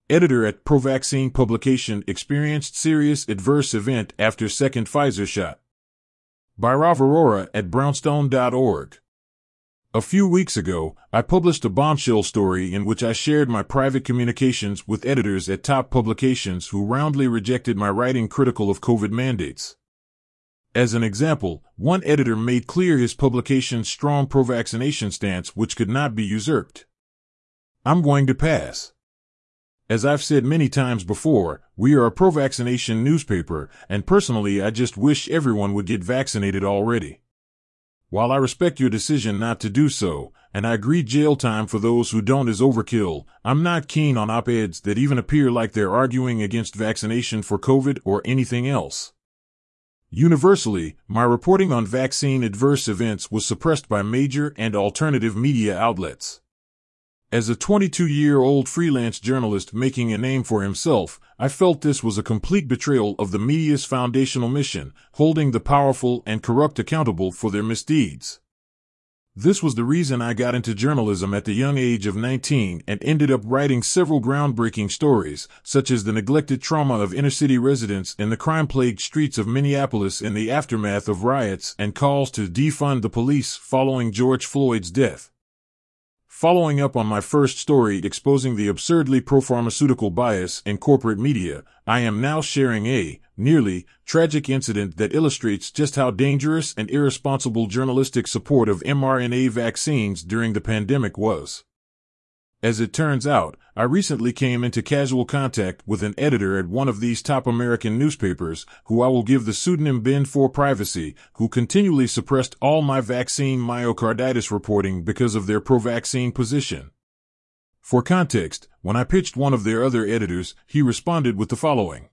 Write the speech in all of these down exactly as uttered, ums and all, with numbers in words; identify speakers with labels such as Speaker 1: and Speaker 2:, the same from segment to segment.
Speaker 1: Editor at Pro-Vaccine Publication experienced serious adverse event after second Pfizer shot. By Rav Aurora at brownstone dot org. A few weeks ago, I published a bombshell story in which I shared my private communications with editors at top publications who roundly rejected my writing critical of COVID mandates. As an example, one editor made clear his publication's strong pro-vaccination stance which could not be usurped. I'm going to pass. As I've said many times before, we are a pro-vaccination newspaper, and personally I just wish everyone would get vaccinated already. While I respect your decision not to do so, and I agree jail time for those who don't is overkill, I'm not keen on op-eds that even appear like they're arguing against vaccination for COVID or anything else. Universally, my reporting on vaccine adverse events was suppressed by major and alternative media outlets. As a twenty-two-year-old freelance journalist making a name for himself, I felt this was a complete betrayal of the media's foundational mission, holding the powerful and corrupt accountable for their misdeeds. This was the reason I got into journalism at the young age of nineteen and ended up writing several groundbreaking stories, such as the neglected trauma of inner-city residents in the crime-plagued streets of Minneapolis in the aftermath of riots and calls to defund the police following George Floyd's death. Following up on my first story exposing the absurdly pro-pharmaceutical bias in corporate media, I am now sharing a, nearly, tragic incident that illustrates just how dangerous and irresponsible journalistic support of mRNA vaccines during the pandemic was. As it turns out, I recently came into casual contact with an editor at one of these top American newspapers, who I will give the pseudonym Ben for privacy, who continually suppressed all my vaccine myocarditis reporting because of their pro-vaccine position. For context, when I pitched one of their other editors, he responded with the following.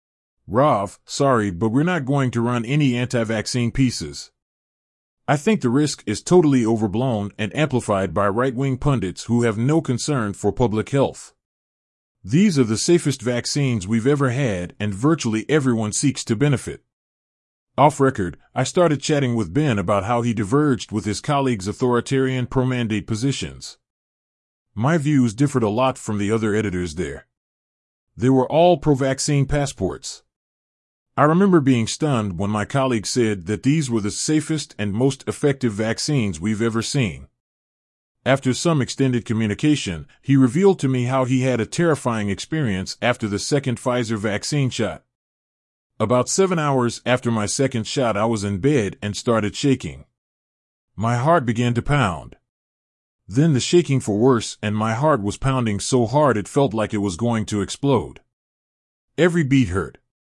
Speaker 1: Rav, sorry, but we're not going to run any anti-vaccine pieces. I think the risk is totally overblown and amplified by right-wing pundits who have no concern for public health. These are the safest vaccines we've ever had, and virtually everyone seeks to benefit. Off record, I started chatting with Ben about how he diverged with his colleagues' authoritarian pro-mandate positions. My views differed a lot from the other editors there. They were all pro-vaccine passports. I remember being stunned when my colleague said that these were the safest and most effective vaccines we've ever seen. After some extended communication, he revealed to me how he had a terrifying experience after the second Pfizer vaccine shot. About seven hours after my second shot, I was in bed and started shaking. My heart began to pound. Then the shaking for worse, and my heart was pounding so hard it felt like it was going to explode. Every beat hurt.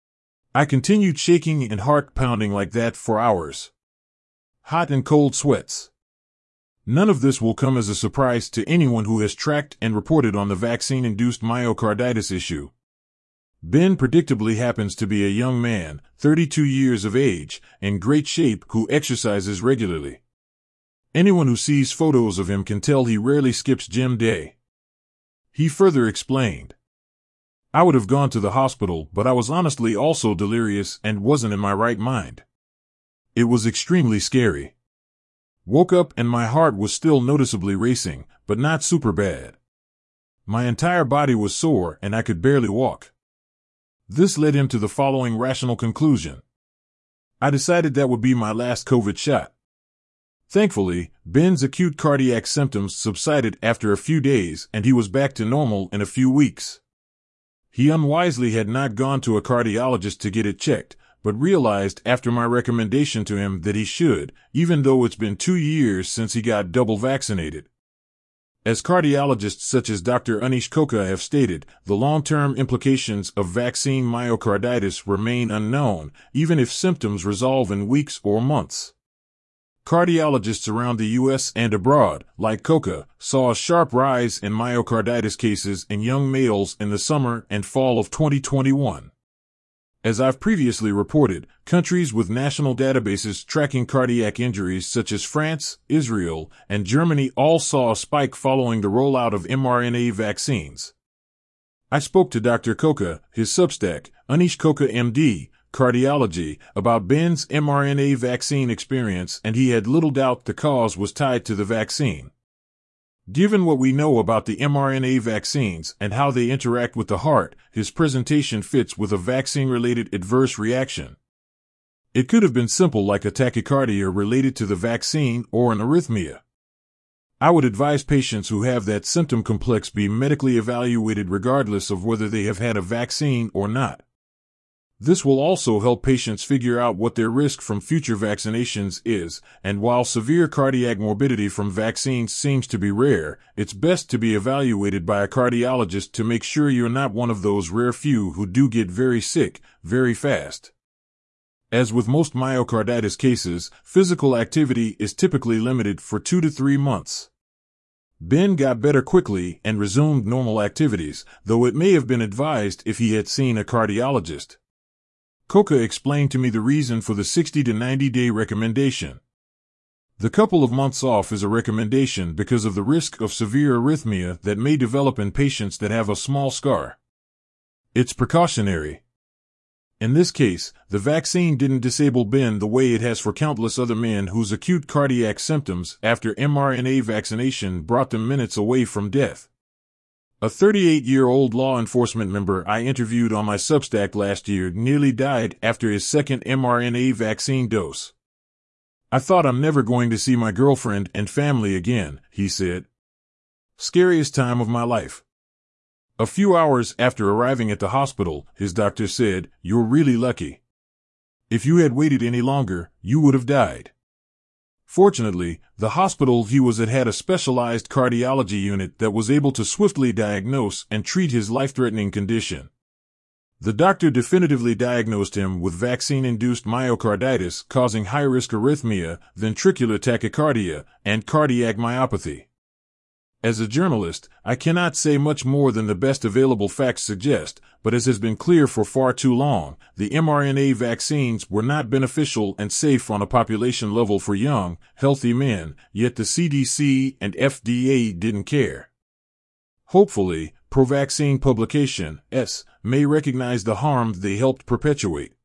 Speaker 1: I continued shaking and heart pounding like that for hours. Hot and cold sweats. None of this will come as a surprise to anyone who has tracked and reported on the vaccine-induced myocarditis issue. Ben predictably happens to be a young man, thirty-two years of age, in great shape, who exercises regularly. Anyone who sees photos of him can tell he rarely skips gym day. He further explained. I would have gone to the hospital, but I was honestly also delirious and wasn't in my right mind. It was extremely scary. Woke up and my heart was still noticeably racing, but not super bad. My entire body was sore and I could barely walk. This led him to the following rational conclusion. I decided that would be my last COVID shot. Thankfully, Ben's acute cardiac symptoms subsided after a few days and he was back to normal in a few weeks. He unwisely had not gone to a cardiologist to get it checked, but realized after my recommendation to him that he should, even though it's been two years since he got double vaccinated. As cardiologists such as Doctor Anish Koka have stated, the long-term implications of vaccine myocarditis remain unknown, even if symptoms resolve in weeks or months. Cardiologists around the U S and abroad, like Koka, saw a sharp rise in myocarditis cases in young males in the summer and fall of twenty twenty-one. As I've previously reported, countries with national databases tracking cardiac injuries such as France, Israel, and Germany all saw a spike following the rollout of mRNA vaccines. I spoke to Doctor Koka, his Substack, Anish Koka M D, Cardiology, about Ben's mRNA vaccine experience, and he had little doubt the cause was tied to the vaccine. Given what we know about the mRNA vaccines and how they interact with the heart, his presentation fits with a vaccine-related adverse reaction. It could have been simple, like a tachycardia related to the vaccine or an arrhythmia. I would advise patients who have that symptom complex be medically evaluated regardless of whether they have had a vaccine or not. This will also help patients figure out what their risk from future vaccinations is, and while severe cardiac morbidity from vaccines seems to be rare, it's best to be evaluated by a cardiologist to make sure you're not one of those rare few who do get very sick very fast. As with most myocarditis cases, physical activity is typically limited for two to three months. Ben got better quickly and resumed normal activities, though it may have been advised if he had seen a cardiologist. Coca explained to me the reason for the sixty to ninety day recommendation. The couple of months off is a recommendation because of the risk of severe arrhythmia that may develop in patients that have a small scar. It's precautionary. In this case, the vaccine didn't disable Ben the way it has for countless other men whose acute cardiac symptoms after mRNA vaccination brought them minutes away from death. A thirty-eight-year-old law enforcement member I interviewed on my Substack last year nearly died after his second mRNA vaccine dose. "I thought I'm never going to see my girlfriend and family again," he said. "Scariest time of my life." A few hours after arriving at the hospital, his doctor said, "You're really lucky. If you had waited any longer, you would have died." Fortunately, the hospital he was at had a specialized cardiology unit that was able to swiftly diagnose and treat his life-threatening condition. The doctor definitively diagnosed him with vaccine-induced myocarditis causing high-risk arrhythmia, ventricular tachycardia, and cardiac myopathy. As a journalist, I cannot say much more than the best available facts suggest, but as has been clear for far too long, the mRNA vaccines were not beneficial and safe on a population level for young, healthy men, yet the C D C and F D A didn't care. Hopefully, pro-vaccine publications may recognize the harm they helped perpetuate.